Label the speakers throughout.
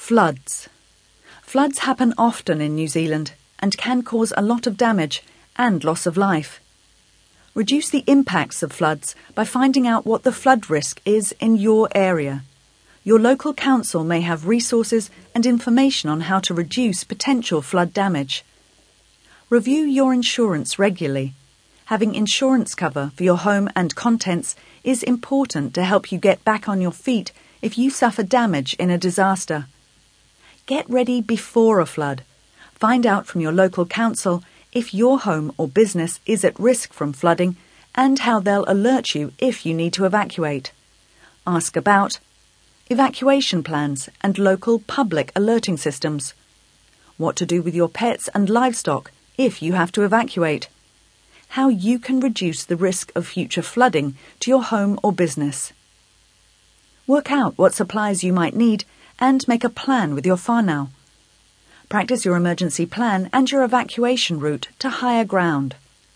Speaker 1: Floods. Floods happen often in New Zealand and can cause a lot of damage and loss of life. Reduce the impacts of floods by finding out what the flood risk is in your area. Your local council may have resources and information on how to reduce potential flood damage. Review your insurance regularly. Having insurance cover for your home and contents is important to help you get back on your feet if you suffer damage in a disaster. Get ready before a flood. Find out from your local council if your home or business is at risk from flooding and how they'll alert you if you need to evacuate. Ask about evacuation plans and local public alerting systems. What to do with your pets and livestock if you have to evacuate. How you can reduce the risk of future flooding to your home or business. Work out what supplies you might need and make a plan with your whānau. Practice your emergency plan and your evacuation route to higher ground.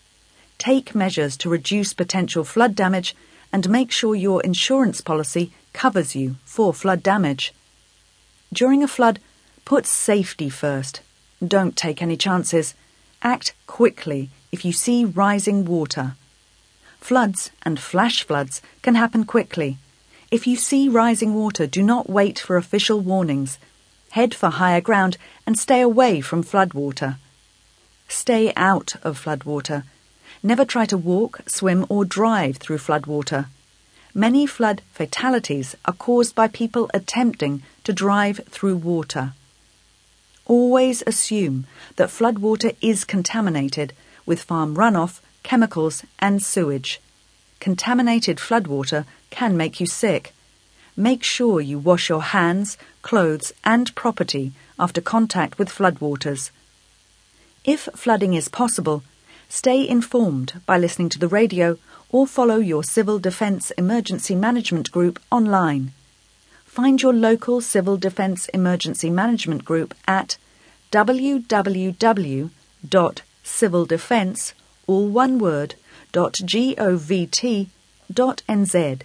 Speaker 1: Take measures to reduce potential flood damage and make sure your insurance policy covers you for flood damage. During a flood, put safety first. Don't take any chances. Act quickly if you see rising water. Floods and flash floods can happen quickly. If you see rising water, do not wait for official warnings. Head for higher ground and stay away from floodwater. Stay out of floodwater. Never try to walk, swim or drive through floodwater. Many flood fatalities are caused by people attempting to drive through water. Always assume that floodwater is contaminated with farm runoff, chemicals and sewage. Contaminated floodwater can make you sick. Make sure you wash your hands, clothes and property after contact with floodwaters. If flooding is possible, stay informed by listening to the radio or follow your Civil Defence Emergency Management Group online. Find your local Civil Defence Emergency Management Group at www.civildefence, all one word, .govt.nz.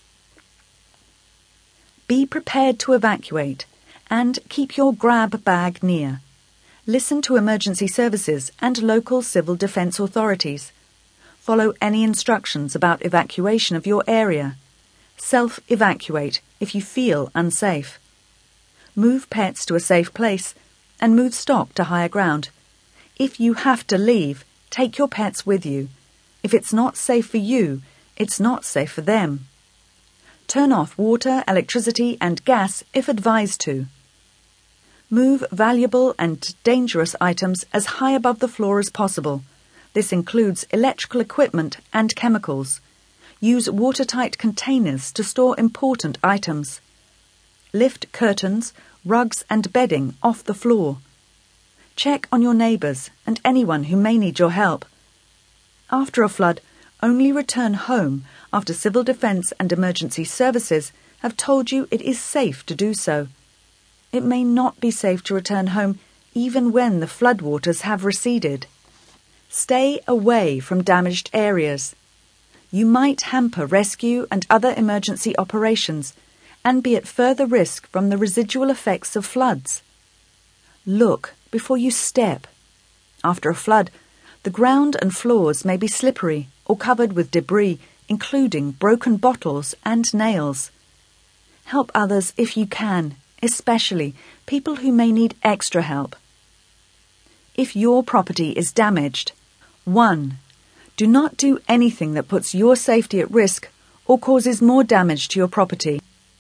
Speaker 1: Be prepared to evacuate and keep your grab bag near. Listen to emergency services and local civil defence authorities. Follow any instructions about evacuation of your area. Self-evacuate if you feel unsafe. Move pets to a safe place and move stock to higher ground. If you have to leave, take your pets with you. If it's not safe for you, it's not safe for them. Turn off water, electricity and gas if advised to. Move valuable and dangerous items as high above the floor as possible. This includes electrical equipment and chemicals. Use watertight containers to store important items. Lift curtains, rugs and bedding off the floor. Check on your neighbours and anyone who may need your help. After a flood, only return home after Civil Defence and Emergency Services have told you it is safe to do so. It may not be safe to return home even when the floodwaters have receded. Stay away from damaged areas. You might hamper rescue and other emergency operations and be at further risk from the residual effects of floods. Look before you step. After a flood, the ground and floors may be slippery or covered with debris, including broken bottles and nails. Help others if you can, especially people who may need extra help. If your property is damaged, 1. Do not do anything that puts your safety at risk or causes more damage to your property.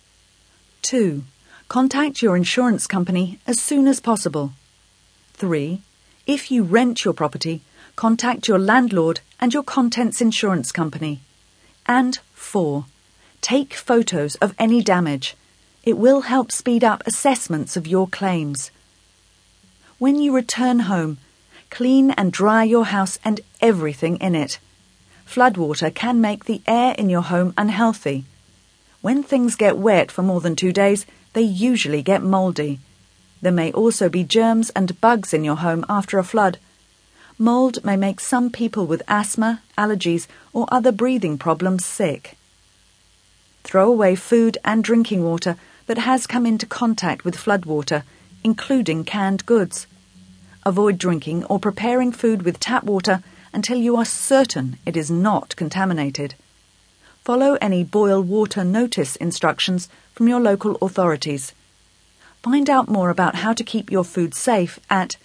Speaker 1: 2. Contact your insurance company as soon as possible. 3. If you rent your property, contact your landlord and your contents insurance company. And 4. Take photos of any damage. It will help speed up assessments of your claims. When you return home, clean and dry your house and everything in it. Floodwater can make the air in your home unhealthy. When things get wet for more than 2 days, they usually get mouldy. There may also be germs and bugs in your home after a flood. Mould may make some people with asthma, allergies, or other breathing problems sick. Throw away food and drinking water that has come into contact with floodwater, including canned goods. Avoid drinking or preparing food with tap water until you are certain it is not contaminated. Follow any boil water notice instructions from your local authorities. Find out more about how to keep your food safe at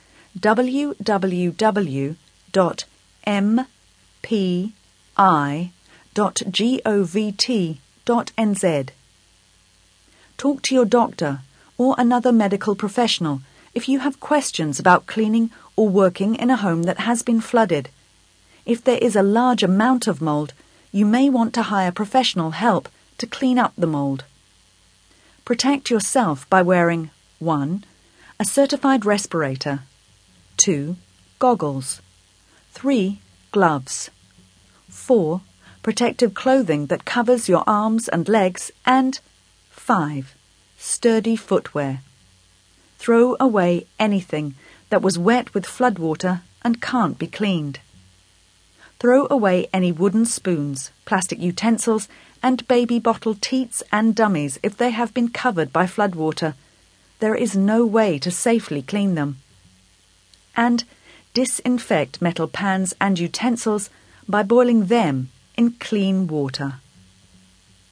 Speaker 1: www.mpi.govt.nz. Talk to your doctor or another medical professional if you have questions about cleaning or working in a home that has been flooded. If there is a large amount of mould, you may want to hire professional help to clean up the mould. Protect yourself by wearing 1. A certified respirator, 2. Goggles, 3. Gloves, 4. Protective clothing that covers your arms and legs, and 5. Sturdy footwear. Throw away anything that was wet with floodwater and can't be cleaned. Throw away any wooden spoons, plastic utensils, and baby bottle teats and dummies if they have been covered by floodwater. There is no way to safely clean them. And disinfect metal pans and utensils by boiling them in clean water.